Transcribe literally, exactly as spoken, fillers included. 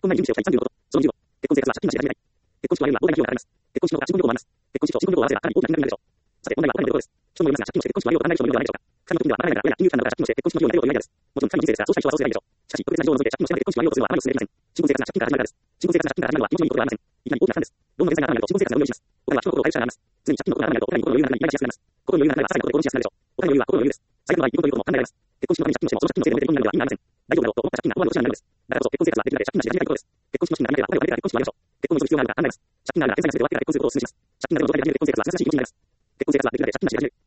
婚前準備をしたいさんじゅうごこと。そのにじゅうご、結婚生活は借金なしで始めたい。結婚式は老害の費用がかかります。結婚式の他、新婚旅行もあります。結婚式と新婚旅行を合わせたらかなり大きな金額になるでしょう。さて、問題はお金の旅行です。人もいますが、借金をして結婚式は費用がかなり人もいるのではないでしょうか。神の国では払えないから、親や金融機関などが借金をして結婚式の費用をやめるというアイデアです。もちろん、神の人生ですが、そうした人はそうすればいいでしょう。しかし、特別な事情を除いて借金をしないで結婚式は費用とするのはあまりお勧めできません。新婚生活が借金から始まるからです。新婚生活が借金から始まるのは気持ちのいいことではありません。いきなり大きな負担です。ローンの返済が頭になると新婚生活が無理をします。お金は人の心を回復者になります。常に借金のことが頭にあると、お金に心の余裕がなくなり、イライラしやすくなります。心の余裕がなくなれば、さらに心で心しやすくなるでしょう。お金の余裕は心の余裕です。最悪の場合、離婚ということも簡単になります。結婚式のためにはお金がいるから、いくらでも借金をして、自分の手で婚にしなくても生命的になるわけではないので、大丈夫だろうと思った借金が大きな労働者になるのです。だからこそ、結婚生活はできるだけ借金なしで始めたいことです。結婚式の資金がなくなれば、親が結婚することをお勧めします。借金があるが、経済についてわけが結婚することをお勧めします。借金がある状態で結婚生活は難しい命になります。結婚生活はできるだけ借金なしで始める。